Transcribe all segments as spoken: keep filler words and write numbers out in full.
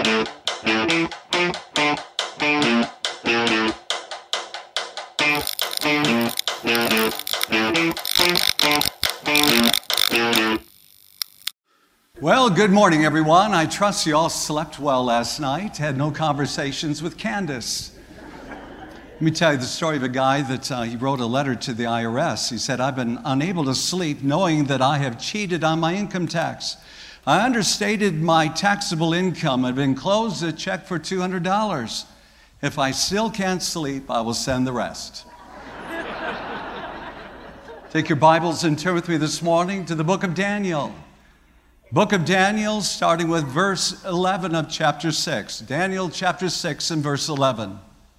Well, good morning, everyone. I trust you all slept well last night, had no conversations with Candace. Let me tell you the story of a guy that uh, he wrote a letter to the I R S. He said, I've been unable to sleep knowing that I have cheated on my income tax. I understated my taxable income and enclosed a check for two hundred dollars. If I still can't sleep, I will send the rest. Take your Bibles and turn with me this morning to the book of Daniel. Book of Daniel, starting with verse eleven of chapter six. Daniel chapter six and verse eleven.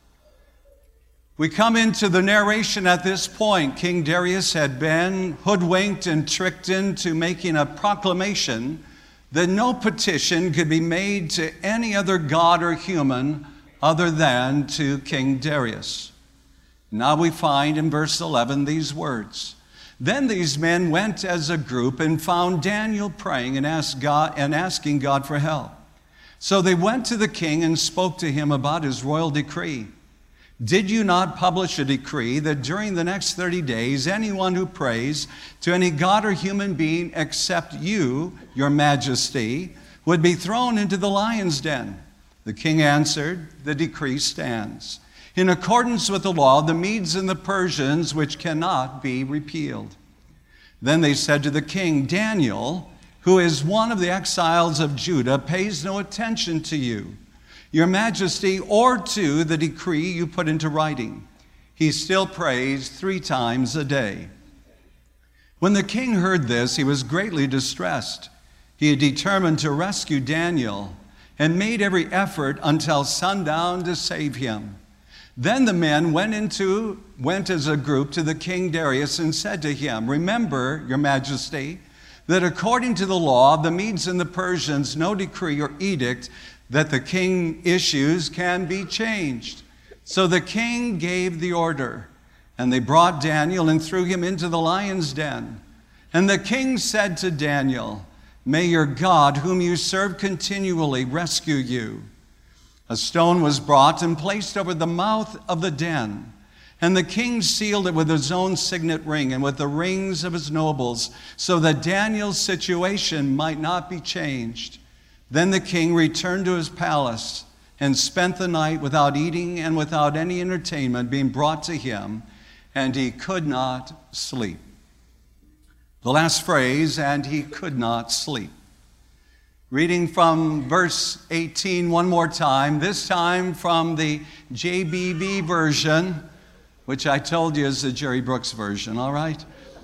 We come into the narration at this point. King Darius had been hoodwinked and tricked into making a proclamation that no petition could be made to any other god or human other than to King Darius. Now we find in verse eleven these words. Then these men went as a group and found Daniel praying and asked God and asking God for help. So they went to the king and spoke to him about his royal decree. Did you not publish a decree that during the next thirty days, anyone who prays to any god or human being except you, your majesty, would be thrown into the lion's den? The king answered, the decree stands. In accordance with the law, the Medes and the Persians, which cannot be repealed. Then they said to the king, Daniel, who is one of the exiles of Judah, pays no attention to you, your majesty, or to the decree you put into writing. He still prays three times a day. When the king heard this, he was greatly distressed. He had determined to rescue Daniel and made every effort until sundown to save him. Then the men went into went as a group to the king Darius and said to him, Remember, your majesty, that according to the law of the Medes and the Persians, no decree or edict that the king issues can be changed. So the king gave the order, and they brought Daniel and threw him into the lion's den. And the king said to Daniel, May your God, whom you serve continually, rescue you. A stone was brought and placed over the mouth of the den, and the king sealed it with his own signet ring and with the rings of his nobles, so that Daniel's situation might not be changed. Then the king returned to his palace and spent the night without eating and without any entertainment being brought to him, and he could not sleep. The last phrase, and he could not sleep. Reading from verse eighteen one more time, this time from the J B V version, which I told you is the Jerry Brooks version, all right?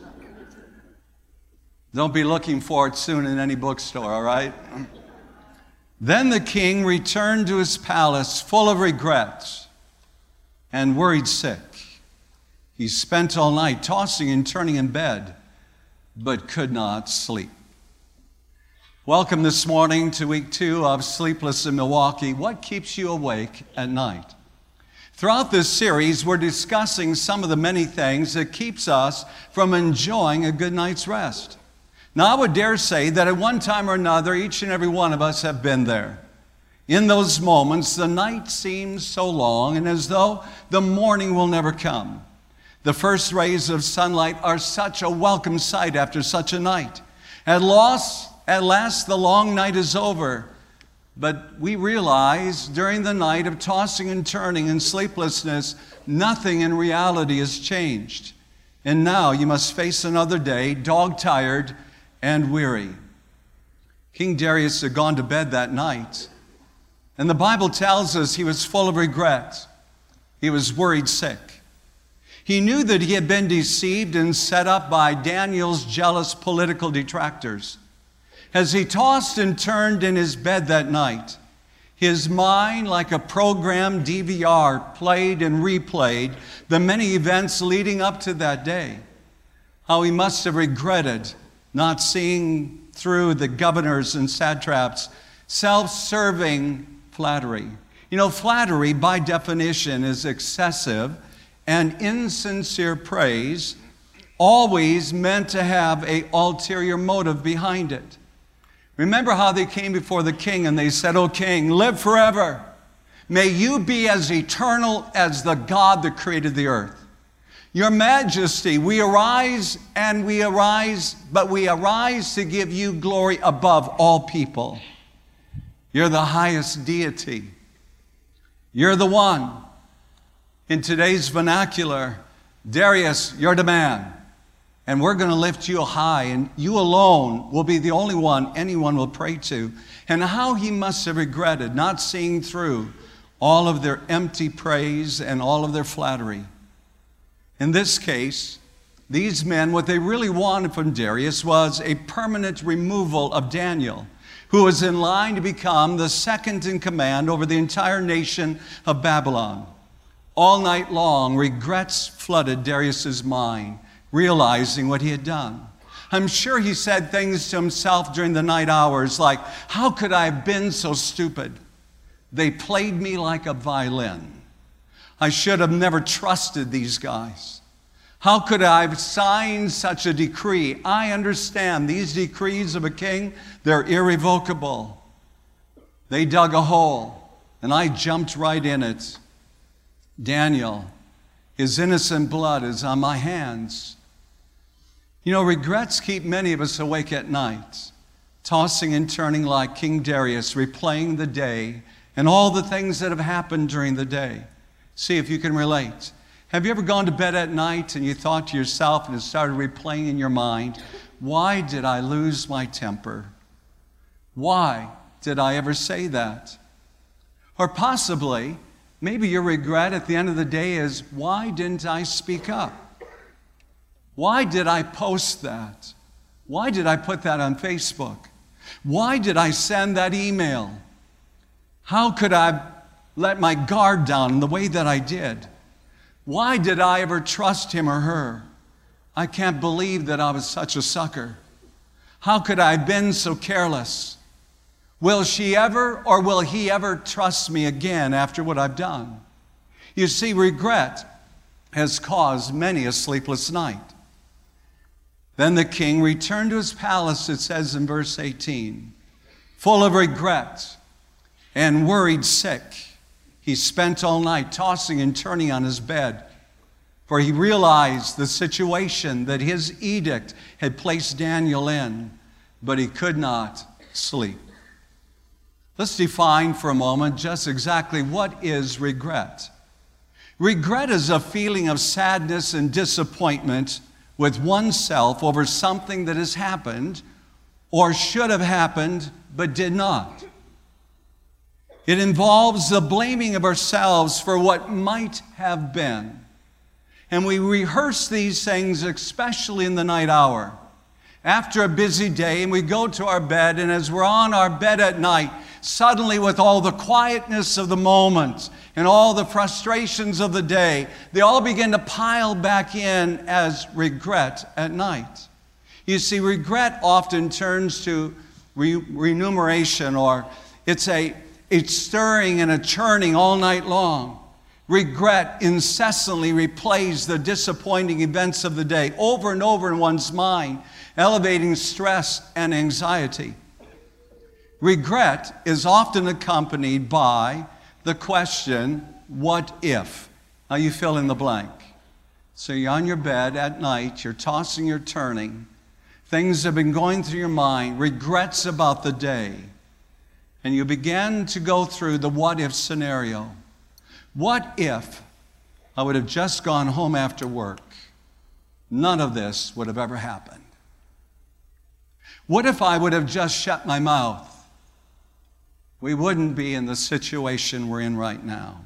Don't be looking for it soon in any bookstore, all right? Then the king returned to his palace full of regrets and worried sick. He spent all night tossing and turning in bed, but could not sleep. Welcome this morning to week two of Sleepless in Milwaukee. What keeps you awake at night? Throughout this series, we're discussing some of the many things that keeps us from enjoying a good night's rest. Now, I would dare say that at one time or another, each and every one of us have been there. In those moments, the night seems so long and as though the morning will never come. The first rays of sunlight are such a welcome sight after such a night. At last, at last, the long night is over, but we realize during the night of tossing and turning and sleeplessness, nothing in reality has changed. And now you must face another day, dog-tired and weary. King Darius had gone to bed that night, and the Bible tells us he was full of regret. He was worried sick. He knew that he had been deceived and set up by Daniel's jealous political detractors. As he tossed and turned in his bed that night, his mind, like a programmed D V R, played and replayed the many events leading up to that day. How he must have regretted not seeing through the governors and satraps' self-serving flattery. You know, flattery, by definition, is excessive and insincere praise, always meant to have an ulterior motive behind it. Remember how they came before the king and they said, "O king, live forever. May you be as eternal as the God that created the earth. Your majesty, we arise and we arise, but we arise to give you glory above all people. You're the highest deity. You're the one." In today's vernacular, Darius, you're the man. And we're going to lift you high, and you alone will be the only one anyone will pray to. And how he must have regretted not seeing through all of their empty praise and all of their flattery. In this case, these men, what they really wanted from Darius was a permanent removal of Daniel, who was in line to become the second in command over the entire nation of Babylon. All night long, regrets flooded Darius's mind, realizing what he had done. I'm sure he said things to himself during the night hours like, "How could I have been so stupid? They played me like a violin. I should have never trusted these guys. How could I have signed such a decree? I understand these decrees of a king, they're irrevocable. They dug a hole, and I jumped right in it. Daniel, his innocent blood is on my hands." You know, regrets keep many of us awake at night, tossing and turning like King Darius, replaying the day and all the things that have happened during the day. See if you can relate. Have you ever gone to bed at night and you thought to yourself and it started replaying in your mind, "Why did I lose my temper? Why did I ever say that?" Or possibly, maybe your regret at the end of the day is, "Why didn't I speak up? Why did I post that? Why did I put that on Facebook? Why did I send that email? How could I let my guard down in the way that I did? Why did I ever trust him or her? I can't believe that I was such a sucker. How could I have been so careless? Will she ever or will he ever trust me again after what I've done?" You see, regret has caused many a sleepless night. Then the king returned to his palace, it says in verse eighteen, full of regret and worried sick. He spent all night tossing and turning on his bed, for he realized the situation that his edict had placed Daniel in, but he could not sleep. Let's define for a moment just exactly what is regret. Regret is a feeling of sadness and disappointment with oneself over something that has happened or should have happened but did not. It involves the blaming of ourselves for what might have been. And we rehearse these things, especially in the night hour. After a busy day, and we go to our bed, and as we're on our bed at night, suddenly with all the quietness of the moment and all the frustrations of the day, they all begin to pile back in as regret at night. You see, regret often turns to re- remuneration, or it's a it's stirring and a churning all night long. Regret incessantly replays the disappointing events of the day over and over in one's mind, elevating stress and anxiety. Regret is often accompanied by the question, what if? Now you fill in the blank. So you're on your bed at night, you're tossing, you're turning. Things have been going through your mind, regrets about the day. And you begin to go through the what if scenario. What if I would have just gone home after work? None of this would have ever happened. What if I would have just shut my mouth? We wouldn't be in the situation we're in right now.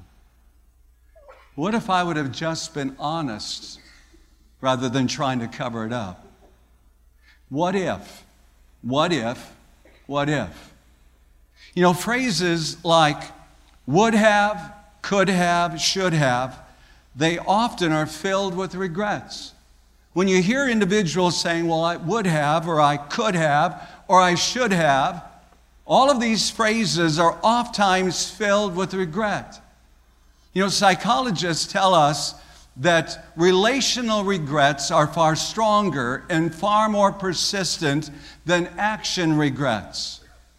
What if I would have just been honest rather than trying to cover it up? What if? What if? What if? You know, phrases like would have, could have, should have, they often are filled with regrets. When you hear individuals saying, well, I would have, or I could have, or I should have, all of these phrases are oftentimes filled with regret. You know, psychologists tell us that relational regrets are far stronger and far more persistent than action regrets.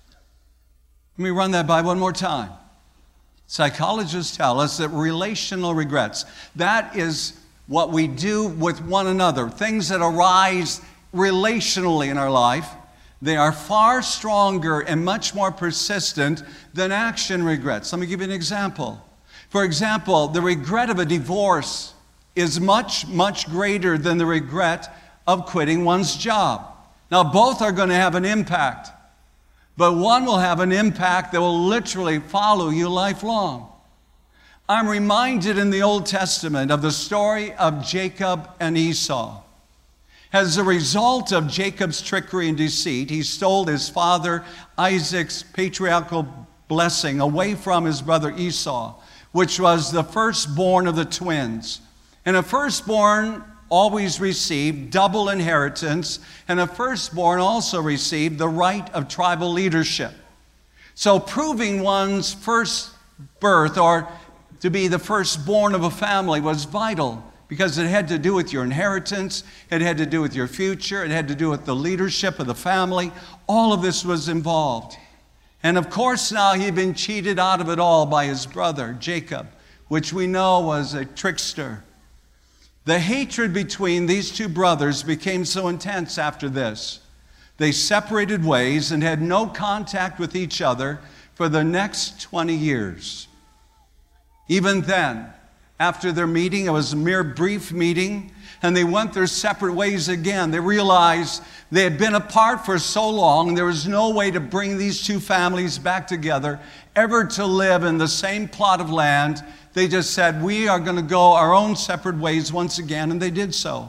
Let me run that by one more time. Psychologists tell us that relational regrets, that is what we do with one another, things that arise relationally in our life, they are far stronger and much more persistent than action regrets. Let me give you an example. For example, the regret of a divorce is much, much greater than the regret of quitting one's job. Now, both are going to have an impact, but one will have an impact that will literally follow you lifelong. I'm reminded in the Old Testament of the story of Jacob and Esau. As a result of Jacob's trickery and deceit, he stole his father Isaac's patriarchal blessing away from his brother Esau, which was the firstborn of the twins. And a firstborn always received double inheritance, and a firstborn also received the right of tribal leadership. So proving one's first birth or to be the firstborn of a family was vital, because it had to do with your inheritance, it had to do with your future, it had to do with the leadership of the family. All of this was involved. And of course now he'd been cheated out of it all by his brother, Jacob, which we know was a trickster. The hatred between these two brothers became so intense after this. They separated ways and had no contact with each other for the next twenty years. Even then, after their meeting, it was a mere brief meeting, and they went their separate ways again. They realized they had been apart for so long, there was no way to bring these two families back together, ever to live in the same plot of land. They just said, we are going to go our own separate ways once again, and they did so.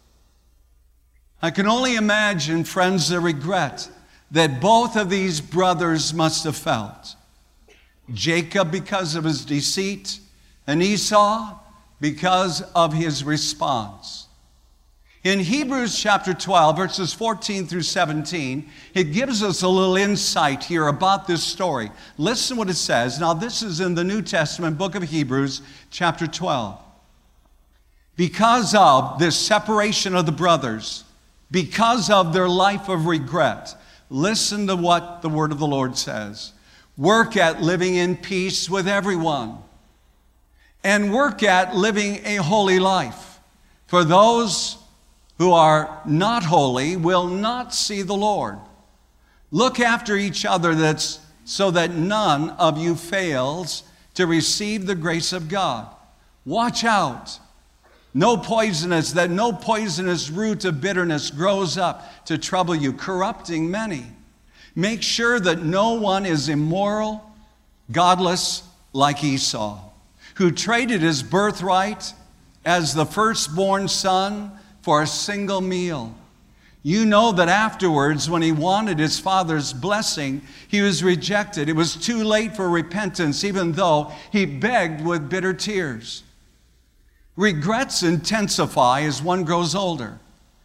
I can only imagine, friends, the regret that both of these brothers must have felt. Jacob because of his deceit, and Esau because of his response. In Hebrews chapter twelve, verses fourteen through seventeen, it gives us a little insight here about this story. Listen what it says. Now, this is in the New Testament book of Hebrews chapter twelve. Because of this separation of the brothers, because of their life of regret, listen to what the word of the Lord says. Work at living in peace with everyone, and work at living a holy life. For those who are not holy will not see the Lord. Look after each other that's, so that none of you fails to receive the grace of God. Watch out. No poisonous, that no poisonous root of bitterness grows up to trouble you, corrupting many. Make sure that no one is immoral, godless like Esau, who traded his birthright as the firstborn son for a single meal. You know that afterwards, when he wanted his father's blessing, he was rejected. It was too late for repentance, even though he begged with bitter tears. Regrets intensify as one grows older,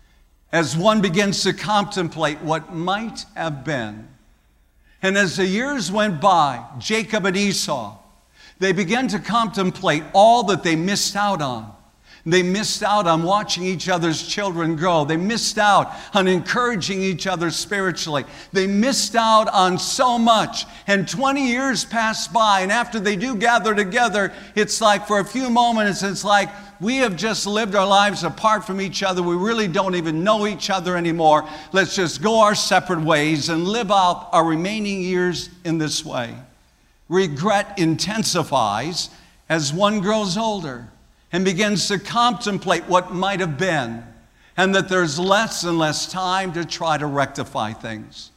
as one begins to contemplate what might have been. And as the years went by, Jacob and Esau, they began to contemplate all that they missed out on. They missed out on watching each other's children grow. They missed out on encouraging each other spiritually. They missed out on so much. And twenty years passed by, and after they do gather together, it's like for a few moments, it's like we have just lived our lives apart from each other. We really don't even know each other anymore. Let's just go our separate ways and live out our remaining years in this way. Regret intensifies as one grows older and begins to contemplate what might have been, and that there's less and less time to try to rectify things.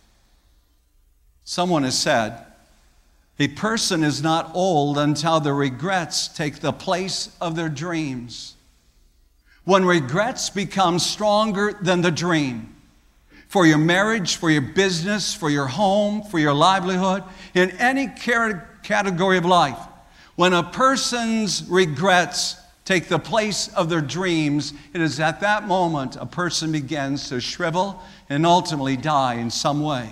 Someone has said, a person is not old until their regrets take the place of their dreams. When regrets become stronger than the dream, for your marriage, for your business, for your home, for your livelihood, in any category of life, when a person's regrets take the place of their dreams, it is at that moment a person begins to shrivel and ultimately die in some way.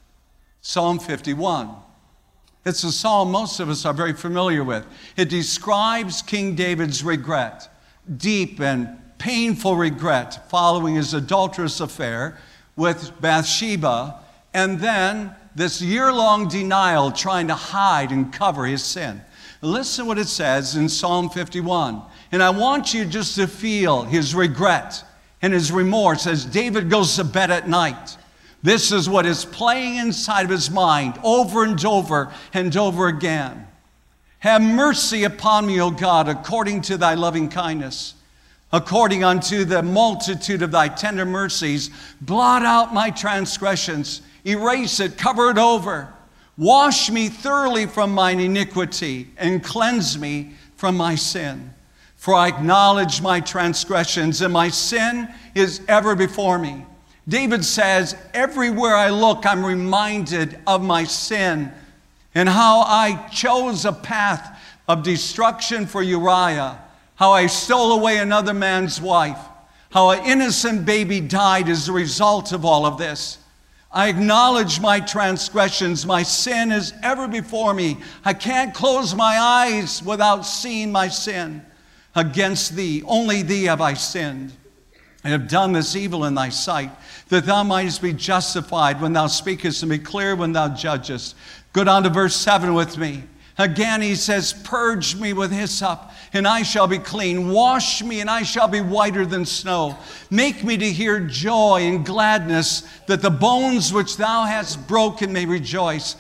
Psalm fifty-one. It's a psalm most of us are very familiar with. It describes King David's regret. deep and painful regret following his adulterous affair with Bathsheba, and then this year-long denial trying to hide and cover his sin. Listen what it says in Psalm fifty-one. And I want you just to feel his regret and his remorse as David goes to bed at night. This is what is playing inside of his mind over and over and over again. Have mercy upon me, O God, according to thy loving kindness. According unto the multitude of thy tender mercies, blot out my transgressions, erase it, cover it over. Wash me thoroughly from mine iniquity and cleanse me from my sin. For I acknowledge my transgressions, and my sin is ever before me. David says, everywhere I look, I'm reminded of my sin and how I chose a path of destruction for Uriah, how I stole away another man's wife, how an innocent baby died as a result of all of this. I acknowledge my transgressions. My sin is ever before me. I can't close my eyes without seeing my sin. Against thee, only thee have I sinned, and have done this evil in thy sight, that thou mightest be justified when thou speakest, and be clear when thou judgest. Go down to verse seven with me. Again he says, purge me with hyssop, and I shall be clean. Wash me, and I shall be whiter than snow. Make me to hear joy and gladness, that the bones which thou hast broken may rejoice.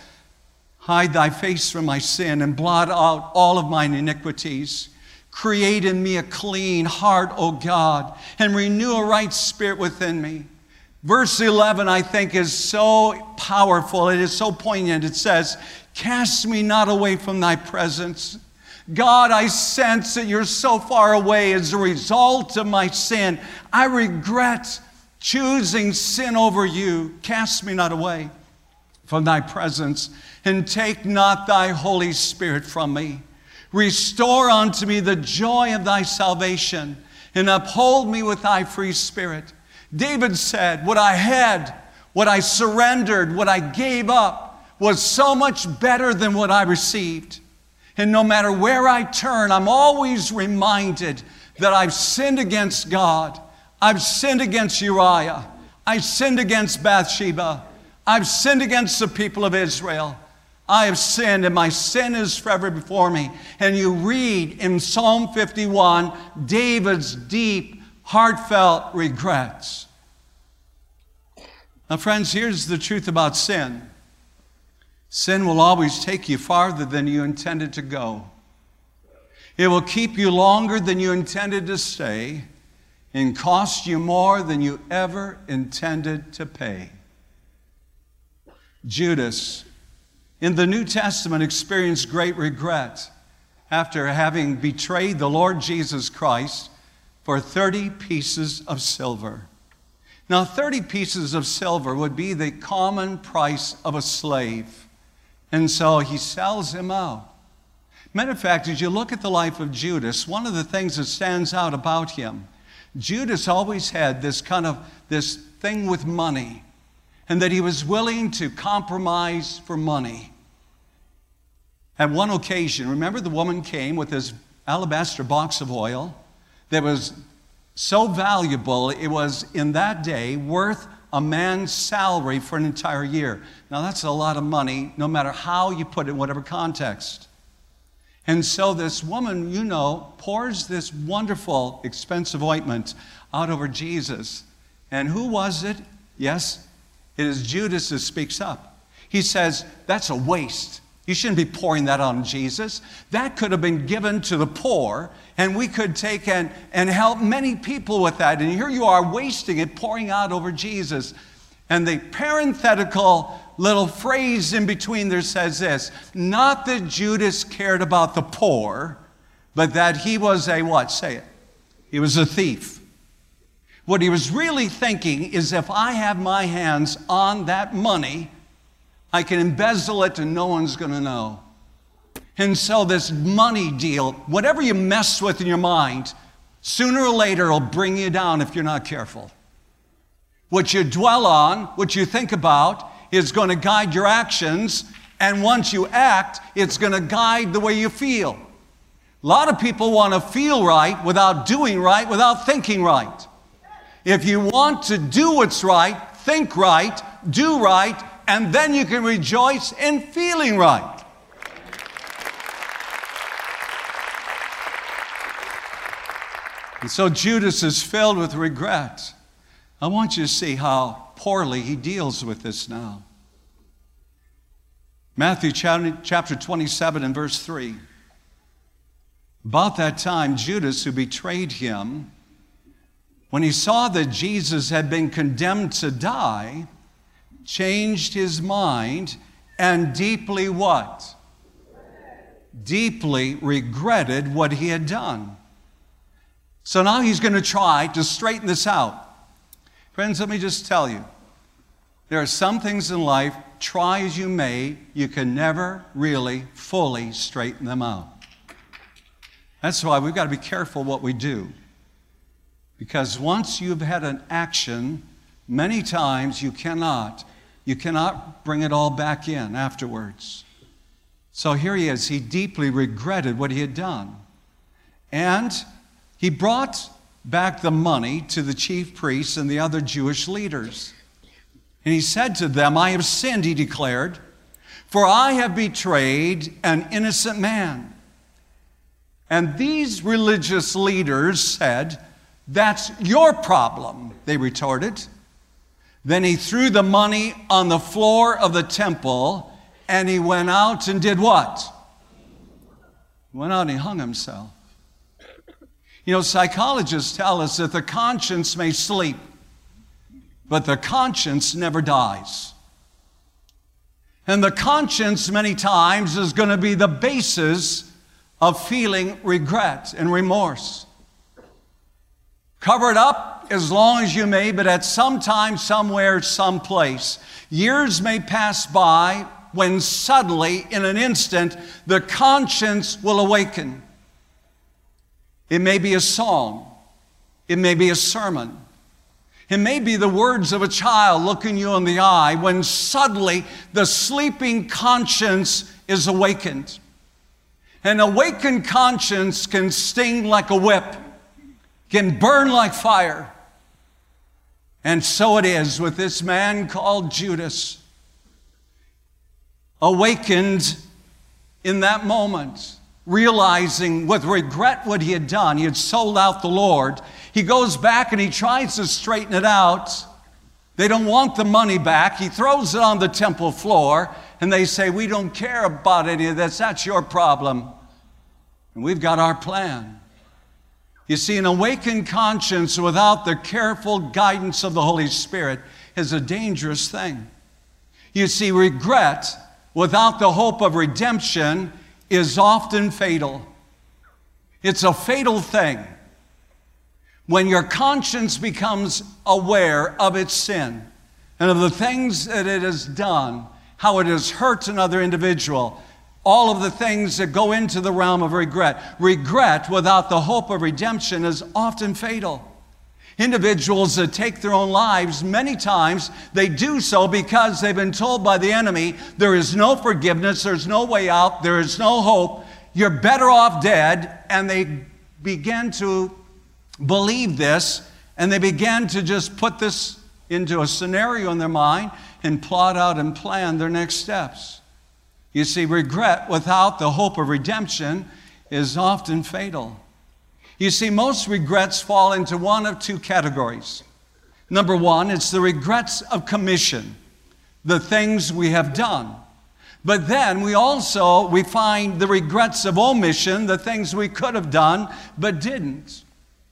Hide thy face from my sin, and blot out all of mine iniquities. Create in me a clean heart, O God, and renew a right spirit within me. Verse eleven, I think, is so powerful. It is so poignant. It says, cast me not away from thy presence. God, I sense that you're so far away as a result of my sin. I regret choosing sin over you. Cast me not away from thy presence, and take not thy Holy Spirit from me. Restore unto me the joy of thy salvation, and uphold me with thy free spirit. David said, what I had, what I surrendered, what I gave up was so much better than what I received. And no matter where I turn, I'm always reminded that I've sinned against God. I've sinned against Uriah. I've sinned against Bathsheba. I've sinned against the people of Israel. I have sinned, and my sin is forever before me. And you read in Psalm fifty-one, David's deep, heartfelt regrets. Now, friends, here's the truth about sin. Sin will always take you farther than you intended to go. It will keep you longer than you intended to stay, and cost you more than you ever intended to pay. Judas, in the New Testament, experienced great regret after having betrayed the Lord Jesus Christ for thirty pieces of silver. Now, thirty pieces of silver would be the common price of a slave. And so he sells him out. Matter of fact, as you look at the life of Judas, one of the things that stands out about him, Judas always had this kind of, this thing with money, and that he was willing to compromise for money. At one occasion, remember the woman came with this alabaster box of oil that was so valuable, it was in that day worth a man's salary for an entire year. Now that's a lot of money, no matter how you put it in whatever context. And so this woman, you know, pours this wonderful, expensive ointment out over Jesus. And who was it? Yes, it is Judas who speaks up. He says, that's a waste. You shouldn't be pouring that on Jesus. That could have been given to the poor, and we could take and, and help many people with that. And here you are wasting it, pouring out over Jesus. And the parenthetical little phrase in between there says this, not that Judas cared about the poor, but that he was a what? Say it. He was a thief. What he was really thinking is, if I have my hands on that money, I can embezzle it and no one's going to know. And so this money deal, whatever you mess with in your mind, sooner or later it'll bring you down if you're not careful. What you dwell on, what you think about, is going to guide your actions. And once you act, it's going to guide the way you feel. A lot of people want to feel right without doing right, without thinking right. If you want to do what's right, think right, do right, and then you can rejoice in feeling right. And so Judas is filled with regret. I want you to see how poorly he deals with this now. Matthew chapter twenty-seven and verse three. About that time, Judas, who betrayed him, when he saw that Jesus had been condemned to die, changed his mind and deeply what? Deeply regretted what he had done. So now he's going to try to straighten this out. Friends, let me just tell you, there are some things in life, try as you may, you can never really fully straighten them out. That's why we've got to be careful what we do. Because once you've had an action, many times you cannot, you cannot bring it all back in afterwards. So here he is. He deeply regretted what he had done. And he brought back the money to the chief priests and the other Jewish leaders. And he said to them, I have sinned, he declared, for I have betrayed an innocent man. And these religious leaders said, that's your problem, they retorted. Then he threw the money on the floor of the temple, and he went out and did what? He went out and he hung himself. You know, psychologists tell us that the conscience may sleep, but the conscience never dies. And the conscience many times is going to be the basis of feeling regret and remorse. Cover it up as long as you may, but at some time, somewhere, someplace, years may pass by when suddenly, in an instant, the conscience will awaken. It may be a song. It may be a sermon. It may be the words of a child looking you in the eye when suddenly the sleeping conscience is awakened. An awakened conscience can sting like a whip, can burn like fire. And so it is with this man called Judas. Awakened in that moment, realizing with regret what he had done. He had sold out the Lord. He goes back and he tries to straighten it out. They don't want the money back. He throws it on the temple floor, and they say, we don't care about any of this. That's your problem. And we've got our plan. You see, an awakened conscience without the careful guidance of the Holy Spirit is a dangerous thing. You see, regret without the hope of redemption is often fatal. It's a fatal thing. When your conscience becomes aware of its sin and of the things that it has done, how it has hurt another individual, all of the things that go into the realm of regret. Regret without the hope of redemption is often fatal. Individuals that take their own lives, many times they do so because they've been told by the enemy, there is no forgiveness, there's no way out, there is no hope, you're better off dead, and they begin to believe this, and they began to just put this into a scenario in their mind and plot out and plan their next steps. You see, regret without the hope of redemption is often fatal. You see, most regrets fall into one of two categories. Number one, it's the regrets of commission, the things we have done. But then we also, we find the regrets of omission, the things we could have done but didn't.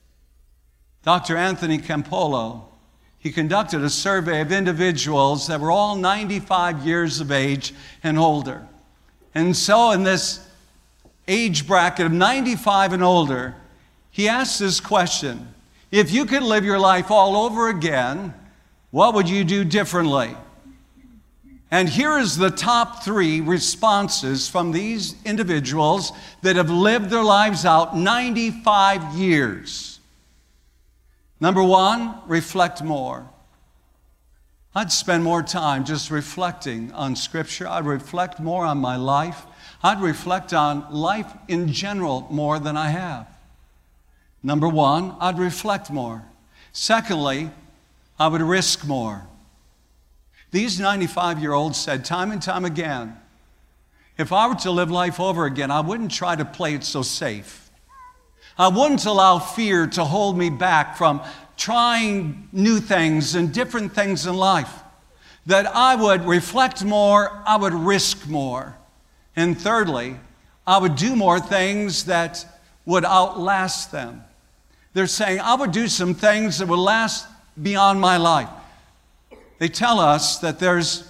Doctor Anthony Campolo, he conducted a survey of individuals that were all ninety-five years of age and older. And so in this age bracket of ninety-five and older, he asked this question: if you could live your life all over again, what would you do differently? And here is the top three responses from these individuals that have lived their lives out ninety-five years. Number one, reflect more. I'd spend more time just reflecting on Scripture. I'd reflect more on my life. I'd reflect on life in general more than I have. Number one, I'd reflect more. Secondly, I would risk more. These ninety-five-year-olds said time and time again, if I were to live life over again, I wouldn't try to play it so safe. I wouldn't allow fear to hold me back from trying new things and different things in life. That I would reflect more, I would risk more. And thirdly, I would do more things that would outlast them. They're saying, I would do some things that would last beyond my life. They tell us that there's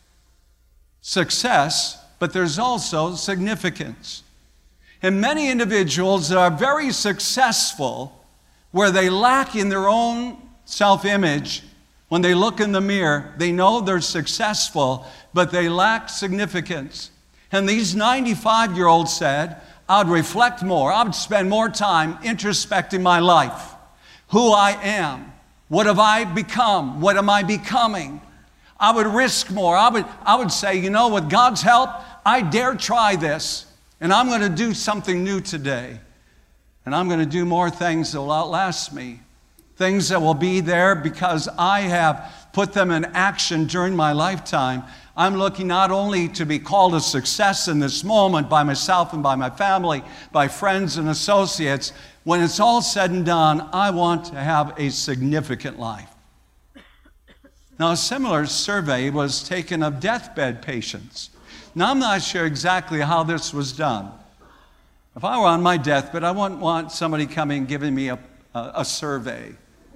success, but there's also significance. And many individuals that are very successful, where they lack in their own self-image, when they look in the mirror, they know they're successful, but they lack significance. And these ninety-five-year-olds said, I'd reflect more. I'd spend more time introspecting my life, who I am. What have I become? What am I becoming? I would risk more. I would, I would say, you know, with God's help, I dare try this. And I'm going to do something new today. And I'm going to do more things that will outlast me. Things that will be there because I have put them in action during my lifetime. I'm looking not only to be called a success in this moment by myself and by my family, by friends and associates. When it's all said and done, I want to have a significant life. Now, a similar survey was taken of deathbed patients. Now, I'm not sure exactly how this was done. If I were on my deathbed, I wouldn't want somebody coming and giving me a, a, a survey.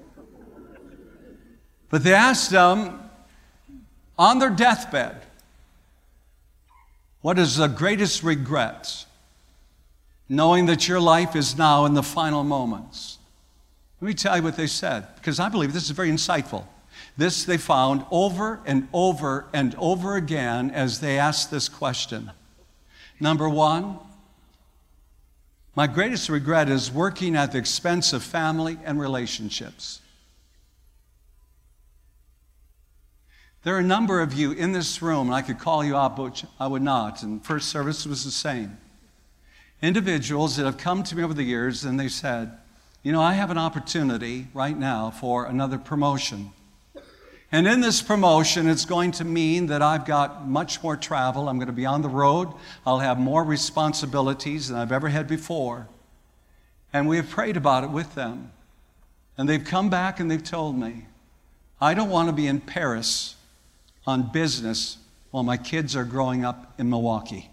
But they asked them on their deathbed, what is the greatest regret? Knowing that your life is now in the final moments. Let me tell you what they said, because I believe this is very insightful. This they found over and over and over again as they asked this question. Number one, my greatest regret is working at the expense of family and relationships. There are a number of you in this room, and I could call you out, but I would not, and first service was the same. Individuals that have come to me over the years and they said, you know, I have an opportunity right now for another promotion. And in this promotion, it's going to mean that I've got much more travel. I'm going to be on the road. I'll have more responsibilities than I've ever had before. And we have prayed about it with them. And they've come back and they've told me, I don't want to be in Paris on business while my kids are growing up in Milwaukee.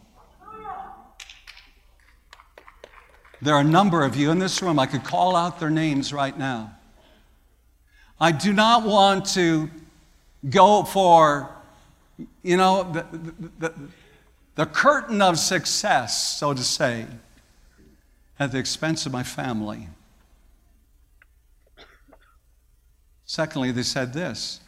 There are a number of you in this room. I could call out their names right now. I do not want to go for, you know, the, the, the, the curtain of success, so to say, at the expense of my family. Secondly, they said this.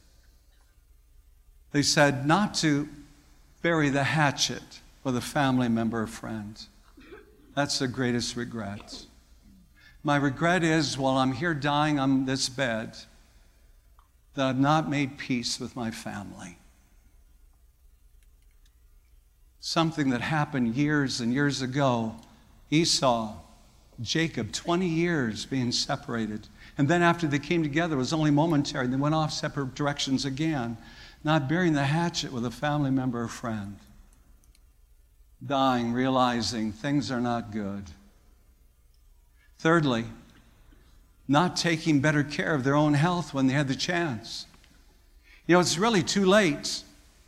They said not to bury the hatchet with a family member or friend. That's the greatest regret. My regret is, while I'm here dying on this bed, that I've not made peace with my family. Something that happened years and years ago. Esau, Jacob, twenty years being separated. And then after they came together, it was only momentary. They went off separate directions again. Not burying the hatchet with a family member or friend. Dying, realizing things are not good. Thirdly, not taking better care of their own health when they had the chance. You know, it's really too late.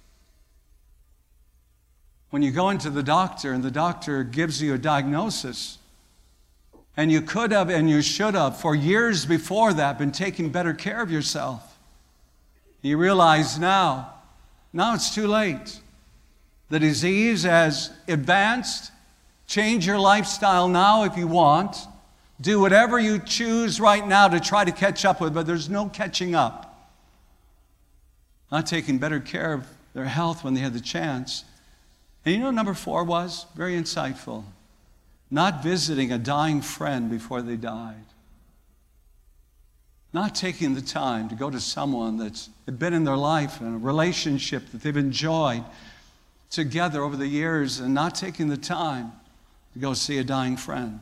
When you go into the doctor and the doctor gives you a diagnosis, and you could have and you should have, for years before that, been taking better care of yourself. You realize now, now it's too late. The disease has advanced. Change your lifestyle now if you want. Do whatever you choose right now to try to catch up with, but there's no catching up. Not taking better care of their health when they had the chance. And you know what number four was? Very insightful. Not visiting a dying friend before they died. Not taking the time to go to someone that's been in their life and a relationship that they've enjoyed together over the years, and not taking the time to go see a dying friend.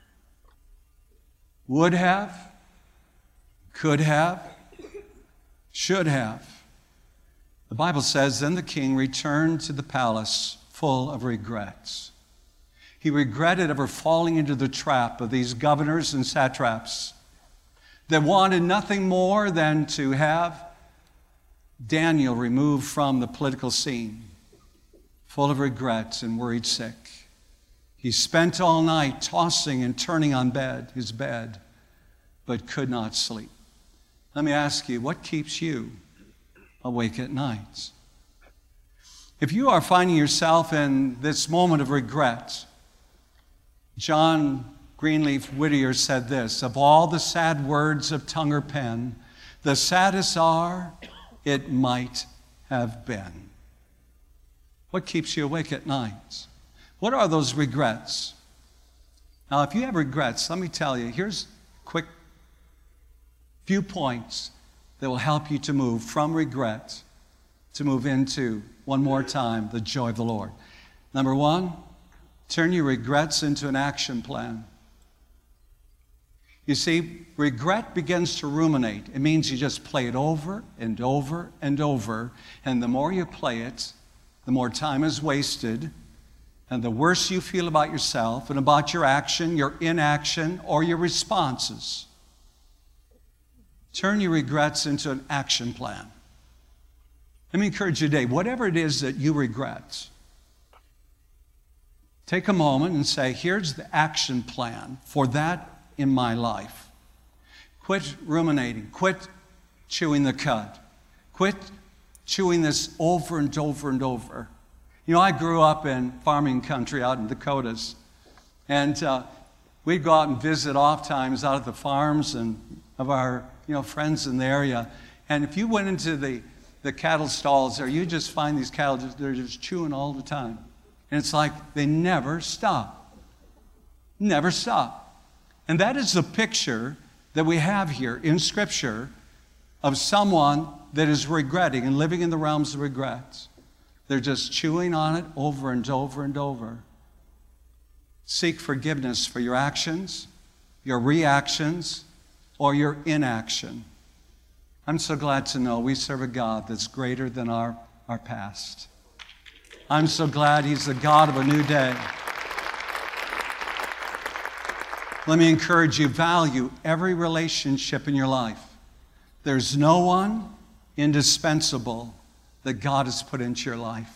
Would have, could have, should have. The Bible says, then the king returned to the palace full of regrets. He regretted ever falling into the trap of these governors and satraps that wanted nothing more than to have Daniel removed from the political scene, full of regrets and worried sick. He spent all night tossing and turning on bed, his bed, but could not sleep. Let me ask you, what keeps you awake at night? If you are finding yourself in this moment of regret, John Greenleaf Whittier said this, of all the sad words of tongue or pen, the saddest are, it might have been. What keeps you awake at night? What are those regrets? Now, if you have regrets, let me tell you, here's a quick few points that will help you to move from regret to move into, one more time, the joy of the Lord. Number one, turn your regrets into an action plan. You see, regret begins to ruminate. It means you just play it over and over and over, and the more you play it, the more time is wasted, and the worse you feel about yourself and about your action, your inaction, or your responses. Turn your regrets into an action plan. Let me encourage you today, whatever it is that you regret, take a moment and say, here's the action plan for that in my life. Quit ruminating. Quit chewing the cud. Quit chewing this over and over and over. You know, I grew up in farming country out in Dakotas, and uh, we'd go out and visit oft times out at the farms and of our you know friends in the area. And if you went into the, the cattle stalls there, you just find these cattle, just, they're just chewing all the time. And it's like they never stop. Never stop. And that is the picture that we have here in Scripture of someone that is regretting and living in the realms of regrets. They're just chewing on it over and over and over. Seek forgiveness for your actions, your reactions, or your inaction. I'm so glad to know we serve a God that's greater than our, our past. I'm so glad He's the God of a new day. Let me encourage you, value every relationship in your life. There's no one indispensable that God has put into your life.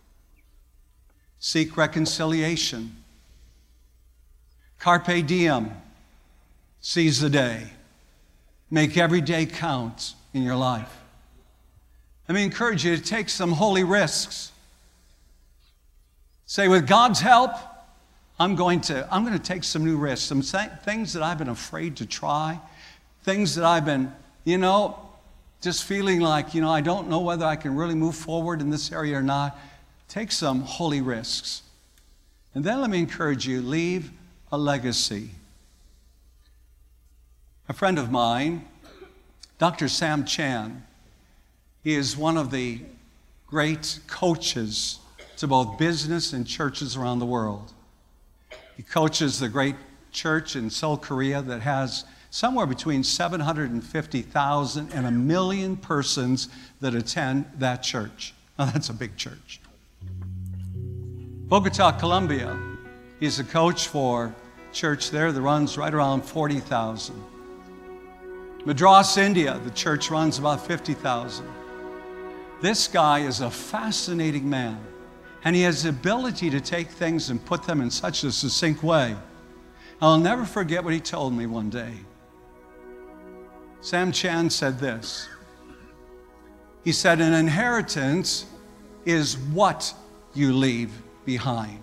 Seek reconciliation. Carpe diem. Seize the day. Make every day count in your life. Let me encourage you to take some holy risks. Say, with God's help, I'm going to, I'm going to take some new risks, some things that I've been afraid to try, things that I've been, you know, just feeling like, you know, I don't know whether I can really move forward in this area or not. Take some holy risks. And then let me encourage you, leave a legacy. A friend of mine, Doctor Sam Chan, he is one of the great coaches to both business and churches around the world. He coaches the great church in Seoul, Korea that has somewhere between seven hundred fifty thousand and a million persons that attend that church. Now, that's a big church. Bogota, Colombia, he's a coach for a church there that runs right around forty thousand. Madras, India, the church runs about fifty thousand. This guy is a fascinating man, and he has the ability to take things and put them in such a succinct way. I'll never forget what he told me one day. Sam Chan said this. He said, an inheritance is what you leave behind.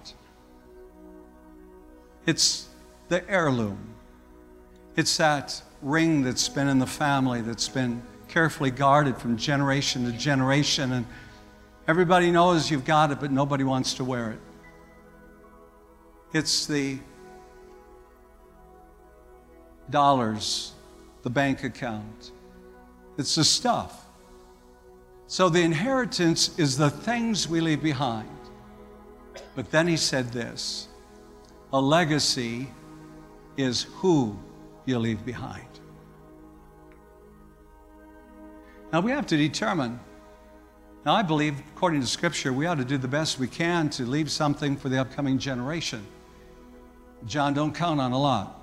It's the heirloom. It's that ring that's been in the family, that's been carefully guarded from generation to generation, and everybody knows you've got it, but nobody wants to wear it. It's the dollars the bank account. It's the stuff. So the inheritance is the things we leave behind. But then he said this, a legacy is who you leave behind. Now we have to determine. Now I believe, according to Scripture, we ought to do the best we can to leave something for the upcoming generation. John, don't count on a lot.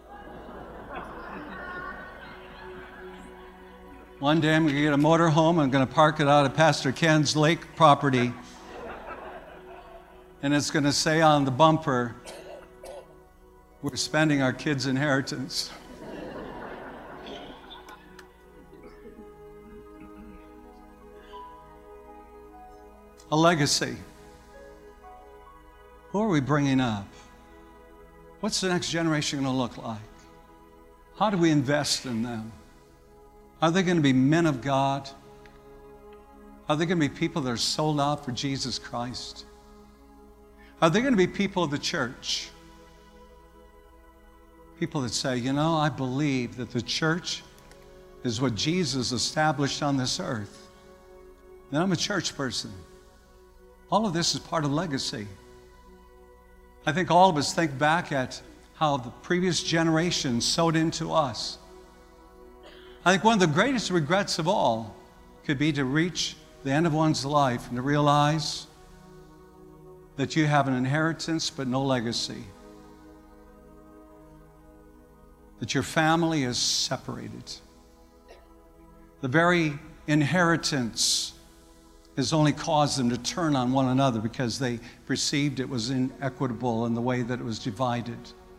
One day I'm going to get a motor home. I'm going to park it out at Pastor Ken's lake property. And it's going to say on the bumper, we're spending our kids' inheritance. A legacy. Who are we bringing up? What's the next generation going to look like? How do we invest in them? Are they going to be men of God? Are they going to be people that are sold out for Jesus Christ? Are they going to be people of the church? People that say, you know, I believe that the church is what Jesus established on this earth. And I'm a church person. All of this is part of legacy. I think all of us think back at how the previous generation sowed into us. I think one of the greatest regrets of all could be to reach the end of one's life and to realize that you have an inheritance but no legacy. That your family is separated. The very inheritance has only caused them to turn on one another because they perceived it was inequitable in the way that it was divided.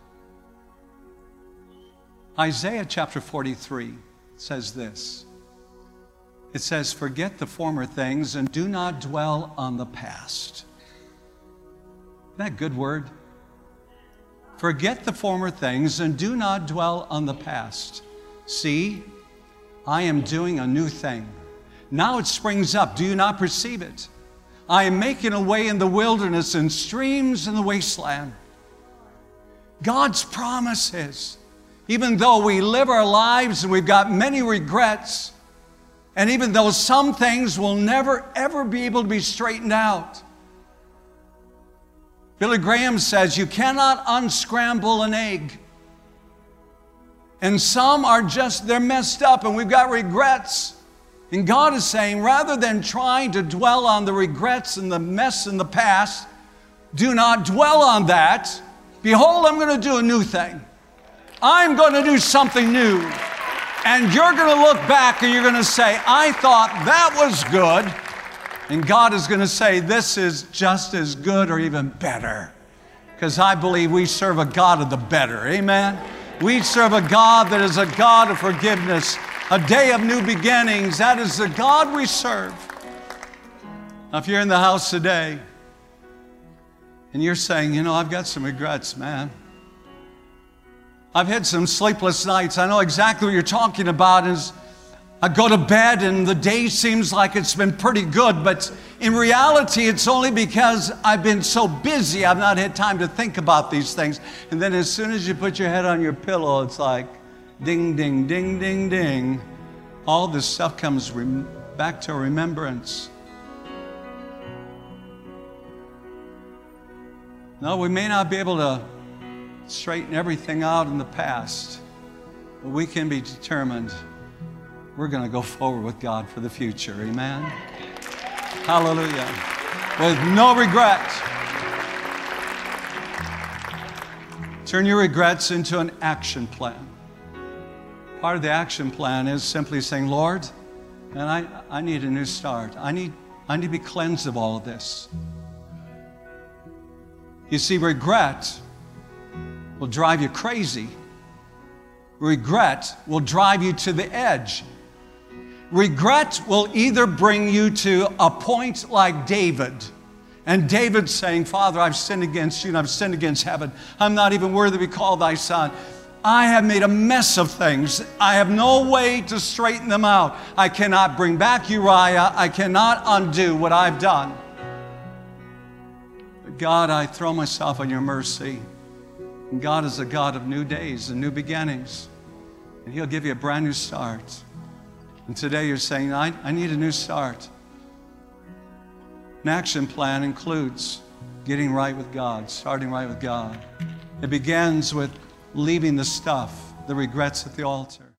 Isaiah chapter forty-three says this. It says, forget the former things and do not dwell on the past. Isn't that a good word? Forget the former things and do not dwell on the past. See, I am doing a new thing. Now it springs up. Do you not perceive it? I am making a way in the wilderness and streams in the wasteland. God's promise is, even though we live our lives and we've got many regrets, and even though some things will never, ever be able to be straightened out, Billy Graham says, you cannot unscramble an egg. And some are just, they're messed up and we've got regrets. And God is saying, rather than trying to dwell on the regrets and the mess in the past, do not dwell on that. Behold, I'm going to do a new thing. I'm going to do something new. And you're going to look back and you're going to say, I thought that was good. And God is going to say, this is just as good or even better. Because I believe we serve a God of the better. Amen? We serve a God that is a God of forgiveness, a day of new beginnings. That is the God we serve. Now, if you're in the house today and you're saying, you know, I've got some regrets, man. I've had some sleepless nights. I know exactly what you're talking about. Is I go to bed and the day seems like it's been pretty good, but in reality, it's only because I've been so busy, I've not had time to think about these things. And then as soon as you put your head on your pillow, it's like ding, ding, ding, ding, ding. All this stuff comes rem- back to remembrance. No, we may not be able to straighten everything out in the past, but we can be determined we're going to go forward with God for the future. Amen? Hallelujah. With no regret. Turn your regrets into an action plan. Part of the action plan is simply saying, Lord, man, I, I need a new start. I need, I need to be cleansed of all of this. You see, regret will drive you crazy. Regret will drive you to the edge. Regret will either bring you to a point like David. And David saying, Father, I've sinned against you and I've sinned against heaven. I'm not even worthy to be called thy son. I have made a mess of things. I have no way to straighten them out. I cannot bring back Uriah. I cannot undo what I've done. But God, I throw myself on your mercy. And God is a God of new days and new beginnings. And He'll give you a brand new start. And today you're saying, I, I need a new start. An action plan includes getting right with God, starting right with God. It begins with leaving the stuff, the regrets at the altar.